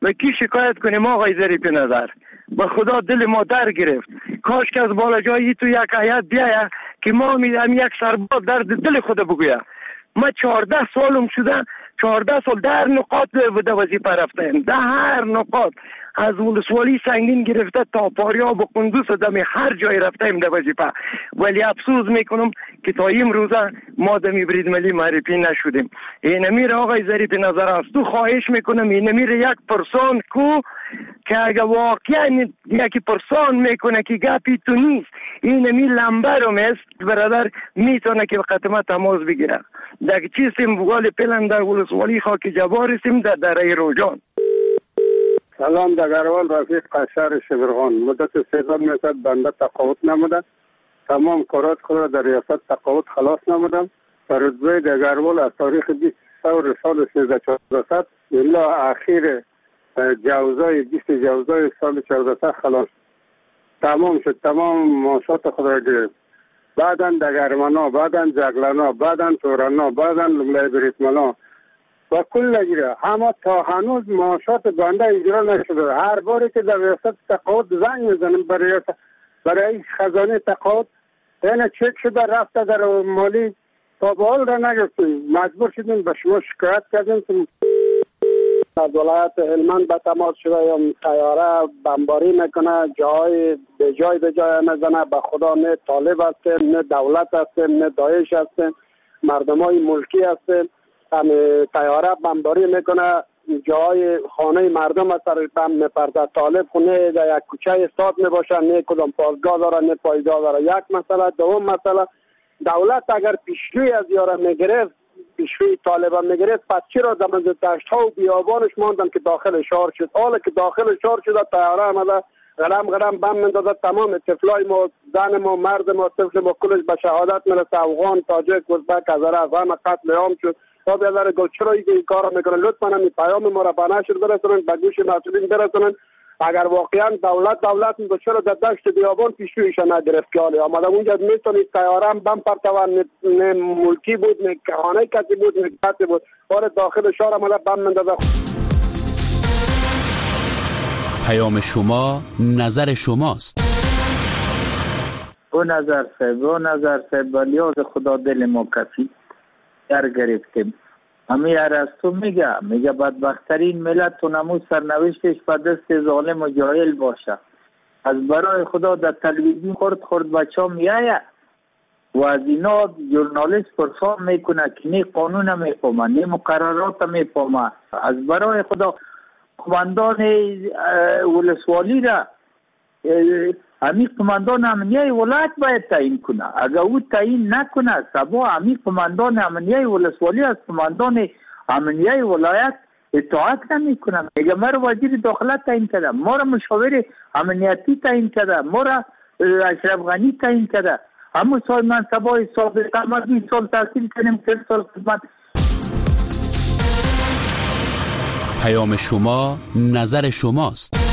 به کی شکایت کنیم آقای ظریف نظر؟ به خدا دل ما در گرفت. کاش که از بالا جایی تو یک هیئت بیایه که ما میدم یک سرباز درد دل خود بگویه. ما 14 سالم شده، 14 سال در نقاط به وظیفه رفتیم، در هر نقاط، از ولسوالی سنگین گرفته تا پاریاب و قندوز دم هر جای رفتیم در وظیفه، ولی افسوس میکنم که تا امروزه ما دمی برید ملی معرفی نشدیم. این امیر آقای ظریف نظر است، تو خواهش میکنم این امیر یک پرسان کو که اگه واقعا یکی پرسان میکنه که گپی تو نیست، این امیر لمبه رو میست برادر میتونه که به قطمه تماس بگیره. در چیستیم بگال پلن در ولسوالی خاک جبارستیم در دره روجان. سلام، دگروال رفیق قشار شبرغان. مدت 3 سال میشد بنده تقاعد نمودم. تمام کارات خود را در ریاست تقاعد خلاص نمودم. در رتبه دگروال از تاریخ 20 سال 1300 الی اخیر جوزای 20 جوزای سال 1400 خلاص تمام شد. تمام معاشات خود را گرفت. بعداً دگرمنا، بعداً جگلنا، بعداً تورنا، بعداً لملای بریتمنا و کل نگیره. همه تا هنوز معاشات بنده اجرا نشده. هر باری که در ریاست تقاعد زنگ میزنیم برای خزانه تقاعد، یعنی چک شده رفته در مالی تا به حال را نگفتیم. مجبور شدیم به شما شکایت کردیم که از ولایت هلمند به تماس شده یا طیاره بمباری میکنه، به جای نزنه. به خدا نه طالب هستیم، نه دولت هستیم، نه داعش هستیم، مردم های ملکی هستیم. طیاره بمباری میکنه، جای خانه مردم از سر بم میپرده. طالب خونه در یک کوچه استاد میباشه، نه کدام پاسگاه داره نه پایگاه داره. یک مسئله. دوم مسئله، دولت اگر پیشروی از یاره میگرفت، پیشروی طالبان میگرفت، پس چرا در دشت ها و بیابانش ماندن که داخل شهر شد؟ حالا که داخل شهر شده طیاره آمده غرم بم میندازه، تمام طفلای ما، زن ما، مرد ما، طفل ما کلش به شهادت میرسه. افغان، تاجک، ازبک، هزاره از همه قتل عام شد. تا بیادر گل چرا این کار میکنن؟ لطفا همین پیام ما را به نشر برسونن، به گوش مسئولین برسونن. اگر واقعا دولت میگه چرا در دشت بیابان پیشرویش نگرفت که حالی آمده اونجا میتونید طیاره هم بم پرتوان، نه ملکی بود، نه خانه کسی بود، نه کسی بود. بار داخل شهر آمده بم مندازه. پیام شما نظر شماست. او نظر صاحب بلیاز خدا دل ما کسی در گرفتیم. همی ارسطو میگه بدبخترین ملت و نموز سرنوشتش به دست ظالم و جاهل باشه. از برای خدا در تلویزیون خورد بچه ها میایه و از اینا ژورنالیست پرسان میکنه که نه قانون میفهمه نه مقررات میفهمه. از برای خدا قماندان ولسوالی را امی قماندان امنیه ولایت باید تعیین کنه. اگر او تعیین نکنه سبا امی قماندان امنیه ولسوالی از قماندان امنیه ولایت اطاعت نمی کنه. میگه ما را وزیر داخله تعیین کرده، ما را مشاور امنیتی تعیین کرده، ما را اشرف غنی تعیین کرده. همون سال منصبای سابقه ما 20 سال تحصیل کنیم، 30 سال خدمت. پیام شما نظر شماست.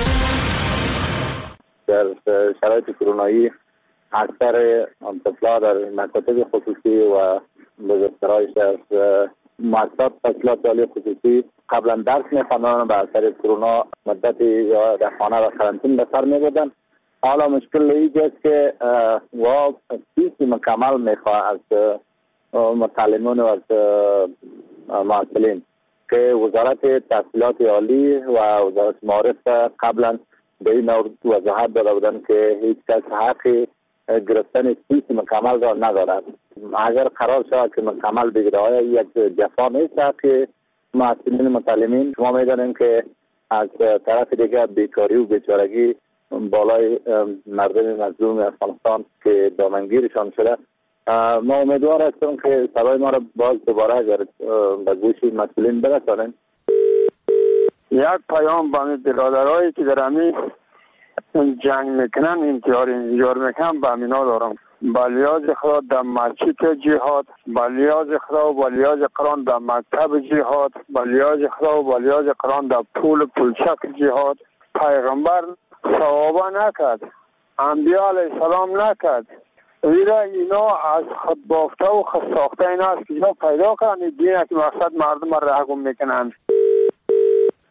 در شرایط کرونایی اکثر طفلا در مکاتب خصوصی و بزرگترهایش از مؤسسات تحصیلات عالی خصوصی قبلا درس می‌خواندن، به اثر کرونا مدتی یا در خانه و قرنطین به سر می‌بردن. حالا مشکل اینجاست که و فیسی مکمل میخواه از متعلمین و از معلمین که وزارت تحصیلات عالی و وزارت معارف قبلا به این وضاحت داده بودن که هیچ کس حق گرفتن فیس مکمل را ندارد. اگر قرار شود که مکمل بگیره یک جفا نیست که معلمین متعلمین. شما میدانیم که از طرف دیگر بیکاری و بیچارگی بالای مردم مظلوم افغانستان که دامنگیرشان شده. ما امیدوار هستم که صدای ما را باز دوباره اگر به گوش مسئولین برسانیم. یک پیام به برادرایی که در همین جنگ میکنن، انتحار میکنن، به امینا دارم. بلیاز خدا در مسجد جهاد، بلیاز خدا و بلیاز قرآن در مکتب جهاد، بلیاز خدا و بلیاز قرآن در پولچک جهاد. پیغمبر صحابه نکرد، انبیاء علیه السلام نکرد. اینا از خود بافته و خود ساخته این است که اینا پیدا کنن دینه که مقصد مردم را رهگم میکنن.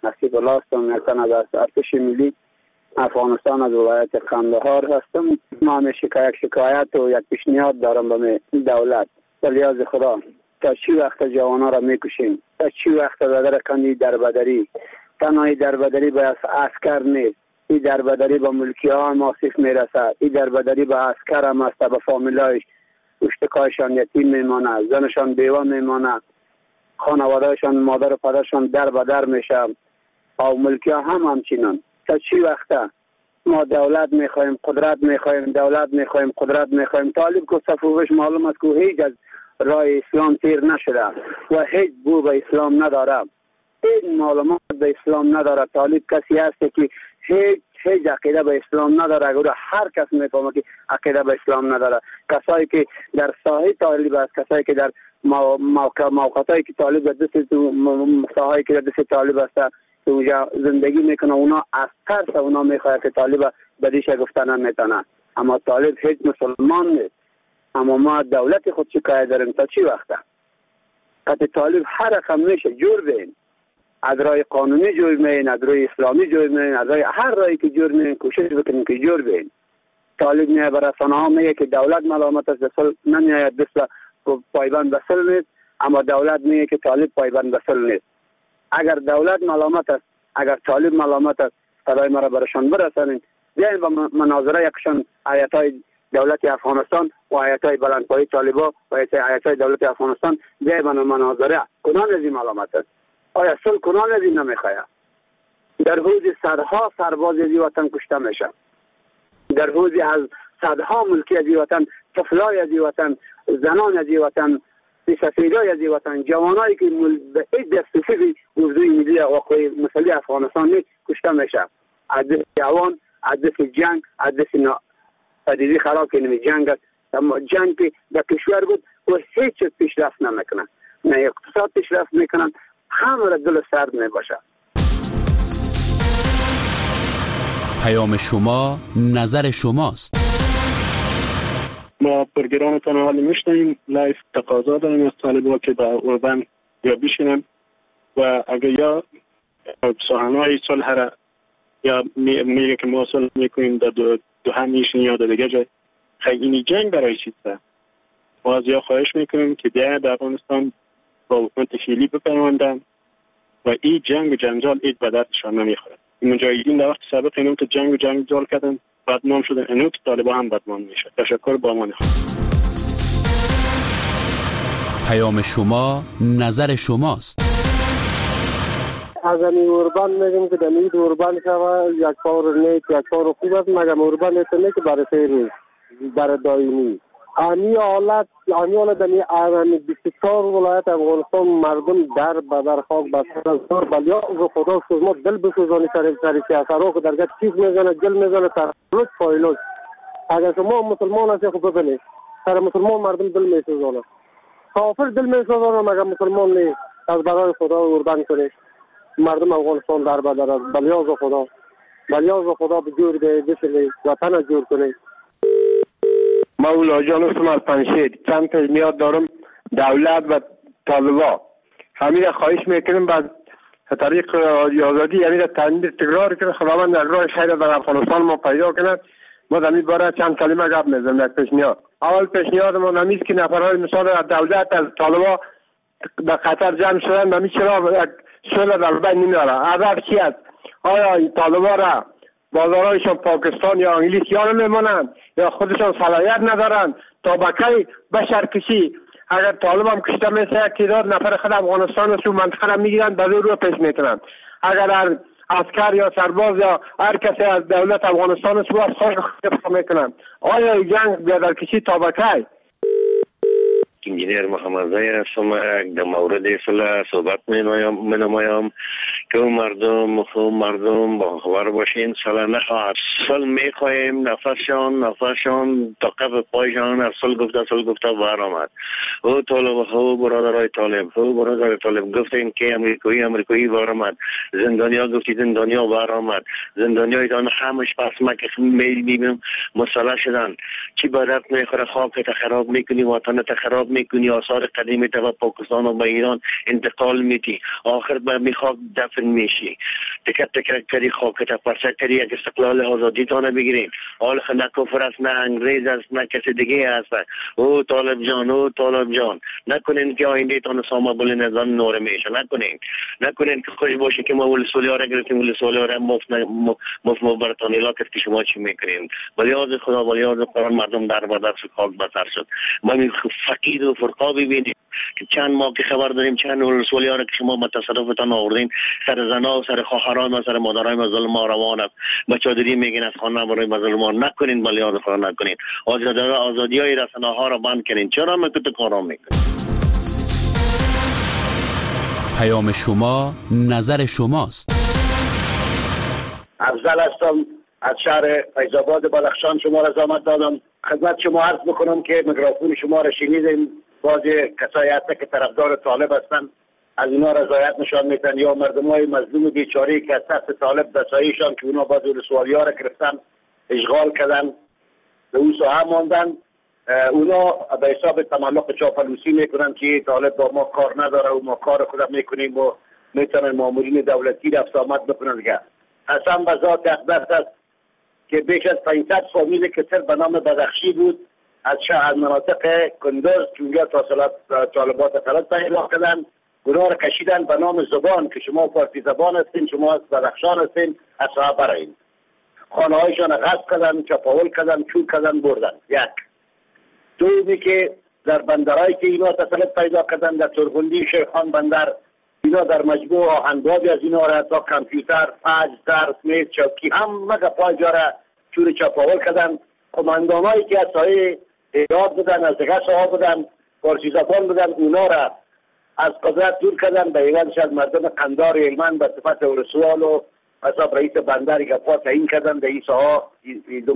نصیب الله هستم، یکن از ارتش ملی افغانستان از ولایت قندهار هستم. ما همیشه یک شکایت و یک پیشنهاد دارم به دولت. به لیاز خدا تا چی وقت جوانا را میکشیم؟ تا چی وقت در کنی دربدری؟ تنهایی دربدری به عسکر نیست، این دربدری به ملکی ها هم آسیف میرسد. این دربدری به عسکر هم است، به فامیلایش اشتکایشان یتیم میمانه، زنشان بیوه میمانه، خانوادهشان مادر و پدرشان در به در میشه و ملکی ها هم همچنان. تا چی وقته ما دولت میخوایم، قدرت میخوایم، دولت میخوایم، قدرت میخوایم. طالب که صفوفش معلوم است که هیچ از راه اسلام تیر نشده و هیچ بو به اسلام نداره، این معلومات به اسلام نداره. طالب کسی است که هیچ عقیده به اسلام نداره. اگر هر کس میفهمه که عقیده به اسلام نداره. کسایی که در ساحه طالب است، کسایی که در موقعاتی که طالب در دست ساحه که در دست طالب است که اونجا زندگی میکنه، اونا از ترس اونا میخواد که طالب بدیش گفتن نمیتونه. اما طالب هیچ مسلمان نیست. اما ما دولت خود شکایت داریم تا چی وقته؟ قطع طالب هر رقم میشه جور بین، از رای قانونی جور بین، از رای اسلامی جور بین، از رای هر رایی که جور بین کوشش بکنیم که جور بین. طالب میاد بر رسانه ها میگه که دولت ملامت است، صلح نمیاد، دست پایبند به صلح نیست. اما دولت میگه که طالب پایبند به صلح نیست. اگر دولت ملامت است، اگر طالب ملامت است، صدای ما را برشان برسانید. بیاین با مناظره یکشان آیت‌های دولت افغانستان و آیت‌های بلندپایه طالبا و آیت‌های دولت افغانستان، بیاین با مناظره. کدام از این ملامت است؟ آیا صلح کدام از این نمیخواهد؟ در حوض صدها سرباز از این وطن کشته میشه، در حوض از صدها ملکی از این وطن، طفلای از این وطن، زنان از این وطن، سفیدای از این وطن، جوانایی که به این دستفیدی موضوع ملی واقعی مسئله افغانستان نیست کشته میشه. از دست جوان، از دست جنگ، از دست پدیدی خراب که نمی جنگ است. اما جنگ که در کشور بود و هیچ چیز پیشرفت نمیکنن، نه اقتصاد پیشرفت میکنن، همه را دل سرد میباشه. پیام شما نظر شماست. ما پروگرامتان حالی میشنیم، لایف تقاضا داریم از طالبا که به اوربن یا بشینم و اگر یا سخنهای صلح را یا میگه که ما صلح میکنیم در دو هم میشین یا در دیگه جای، خیلی جنگ برای چیزه. ما از یا خواهش میکنیم که بیاید در افغانستان با حکومت فعلی بپیوندن و این جنگ و جنجال اید به دردشان نمیخورد. مجاهدین در وقت سابق اینو که جنگ و جنجال کردن، بدنام شدن، اینو که طالبا هم بدنام میشه. تشکر، با امان خدا. پیام شما نظر شماست. از این اوربان میگم که دمید اوربان شوه یک پاور نیک، یک پاور خوب است، مگم اوربان نیست که برای سیری برای دائمی. آنی حالت دمی 24 ولایت افغانستان مردم در بدر خاک بسیار بلیا و خدا شما دل بسوزانی سر سیاسرها که درگاه چیز میزنه، جل میزنه، ترلوش پایلوش. اگر شما مسلمان هستی خوب ببینید سر مسلمان مردم دل میسوزانه، کافر دل میسوزانه، مگر مسلمان نیست. از برای خدا اوربان کنید مردم افغانستان در بدر است. بلیاز خدا به جور بشنید، وطن جور کنید. مولا جان هستم از پنشید. چند پیشنهاد دارم دولت و طالبا. همین را خواهش میکنم بعد طریق آزادی همین را تکرار کنه. خداوند در راه خیر در افغانستان ما پیدا کنه. ما در این باره چند کلمه گپ میزنم. یک پیشنهاد، اول پیشنهاد ما نمیست که نفرهای مثال از دولت از طالبا به قطر جمع شدن نمی چرا صلح در بین نمیاره. هدف چی است؟ آیا این طالبا را بازارایشان پاکستان یا انگلیس یا نمیمانند یا خودشان صلاحیت ندارند تا بکی بشرکشی؟ اگر طالب هم کشته میشه تعداد نفر خود افغانستان و منطقه را میگیرند به زور رو پیش میکنند. اگر عسکر یا سرباز یا هر کسی از دولت افغانستان سو از خواهش خود میکنند، آیا این جنگ بیادرکشی تا بکی؟ انجینیر محمد زایی هستم. در مورد صلح صحبت می که مردم با خبر باشین. صلح نخواهد. صلح می خواهیم. نفسشان تا قبل پایشان از صلح گفته بر آمد. او طالب، او برادرای طالب گفتین که امریکایی بر آمد. زندانیا گفتی زندانیا بر آمد. زندانیای دان همش پس مکه میل میبینم مسلح شدن. چی بدت میخوره؟ خاکت خراب میکنی، وطنت خراب میکنی، آثار قدیمی تا پاکستان و به ایران انتقال میدی. آخر به میخواد دفع دفن میشی. تکت کری خاکت پرسه کری یک استقلال آزادی تانه بگیرین. حال نه کفر است، نه انگریز است، نه کسی دیگه است. او طالب جان نکنین که آینده تان ساما بولی نظام نور میشه. نکنین که خوش باشه که ما ولسوالی ها را گرفتیم، ولسوالی ها را مفت برتان اعلام کرد که شما چی میکنین. ولی از خدا ولی از قرآن مردم در بدر خاک بسر شد. ما می فقید و فرقا ببینیم که چند ماه که خبر داریم چند ولسوالی ها را که شما به تصرفتان آوردین، سر زنا و سر خواهران و سر مادرای ما ظلم ها روان است. بچه‌داری میگین از خانه برای ظلم ها نکنین، ولی از خدا نکنین. آزادی های رسانه ها را بند کنین. چرا مکت کارا میکنین؟ پیام شما نظر شماست. افضل هستم از شهر فیض‌آباد بلخشان. شما را زحمت دادم خدمت شما عرض بکنم که میکروفون شما را شنیدیم. بعضی کسایی هستن که طرفدار طالب هستن، از اینا رضایت نشان میدن، یا مردمای مظلوم بیچاره که از دست طالب دستایشان که اونا بعضی ولسوالی‌ها را گرفتن اشغال کردن به اون ساحه ماندن، اونا به حساب تملق چاپلوسی میکنن که طالب با ما کار نداره و ما کار خودم میکنیم و میتونن مامورین دولتی رفت آمد بکنن. دیگه قسم به ذات اقدس است که بیش از 500 فامیل که سر به نام بدخشی بود از مناطق کندوز که اونجا طالبات فلات پیدا کردن، گناه را کشیدن به نام زبان که شما فارسی زبان هستین، شما از بدخشان هستین، از ساحه برایین. خانه هایشان غصب کردن، چپاول کردن، چوب کردن، بردن. یک دومی که در بندرهایی که اینا تسلط پیدا کردن، در ترغندی شیخان بندر، اینا در مجموع آهنبابی از اینا را تا کامپیوتر، فاج، درس، میز، چوکی همه گپای جا را چور چپاول کردن. قماندانایی که از سایه ایراد بودن، از دیگه ساحه بودن، فارسی زبان بودن، اونا را از قدرت دور کردن. به ایوانش از مردم قندار هلمند به صفت ولسوال و حساب رئیس بندری گپا تعیین کردن. در این ساحه دو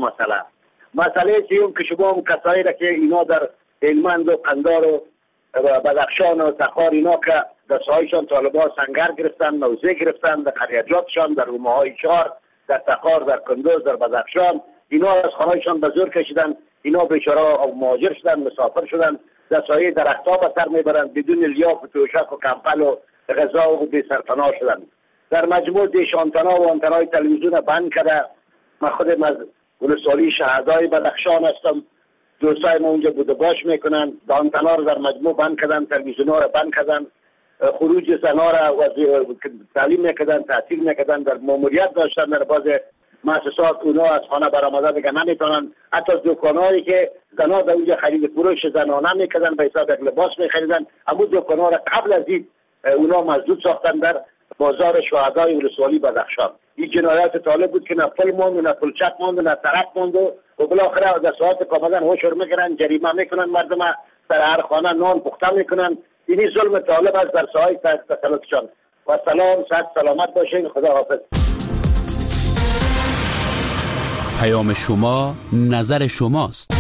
مسئله سیوم که شما هم کسایی را که اینا در هلمند و قندار و بدخشان و تخار اینا که در ساحهشان طالبان سنگر گرفتن، موضع گرفتن، در قریجاتشان، در رومه‌های چهار، در تخار، در کندوز، در بدخشان، اینا از خانهایشان به زور کشیدن. اینا بیچاره مهاجر شدن، مسافر شدن، در سایه درختها به سر میبرند، بدون لیاف و توشک و کمپل و غذا و بی سرپناه شدن. در مجموع دیشانتنا و آنتنای تلویزیون بند کرده. من خودم از ولسوالی شهدای بدخشان هستم. دوستای ما اونجا بود و باش میکنن. دانتنا رو در مجموع بند کردن، تلویزیون ها رو بند کردن، خروج زنا را تعلیم میکردن، تحصیل میکردن، در ماموریت داشتن در باز مؤسسات. اونا از خانه برآمده دیگه نمیتونن. حتی دکانایی که زنا در اونجا خرید فروش زنانه میکردن، به حساب یک لباس میخریدن، اما دکانا را قبل از این اونا مسدود ساختن در بازار شهدای ولسوالی بدخشان. این جنایات طالب بود که نه پل ماند، نه پلچک ماند، نه ترک ماند و بالاخره در ساعت کامدن هوشور میکنن، جریمه میکنن، مردم در هر خانه نان پخته میکنن. اینی ظلم طالب است در ساحه تسلطشان. و سلام، صحت سلامت باشین. خدا حافظ. پیام شما نظر شماست.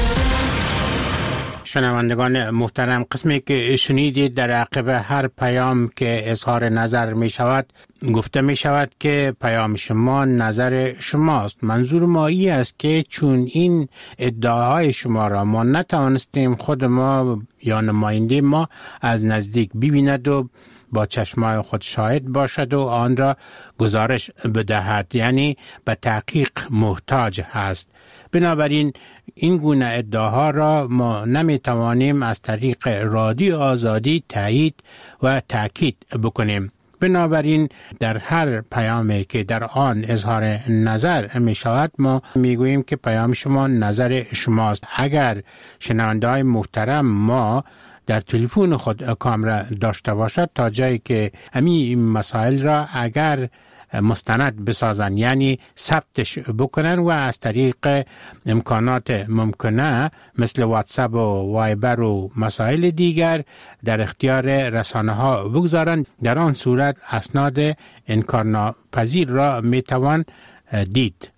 شنوندگان محترم، قسمی که شنیدید در عقب هر پیام که اظهار نظر می شود گفته می شود که پیام شما نظر شماست. منظور ما ای است که چون این ادعاهای شما را ما نتوانستیم خود ما یا نماینده ما از نزدیک ببیند و با چشمای خود شاهد باشد و آن را گزارش بدهد، یعنی به تحقیق محتاج هست. بنابراین این گونه ادعاها را ما نمیتوانیم از طریق رادیو آزادی تایید و تاکید بکنیم. بنابراین در هر پیامی که در آن اظهار نظر می شود ما می گوییم که پیام شما نظر شماست. اگر شنونده‌های محترم ما در تلفن خود کامera داشته باشد تا جایی که همین مسائل را اگر مستند بسازن، یعنی ثبتش بکنن و از طریق امکانات ممکنه مثل واتساپ و وایبر و مسائل دیگر در اختیار رسانه ها بگذارن، در آن صورت اسناد انکارناپذیر را میتوان دید.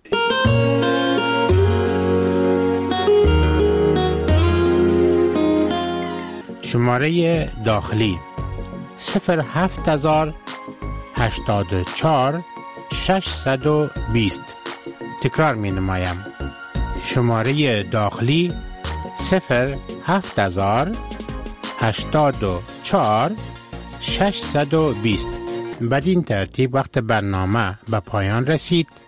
شماره داخلی 07084 620. تکرار می نمایم. شماره داخلی 07084 620. بدین ترتیب وقت برنامه به پایان رسید.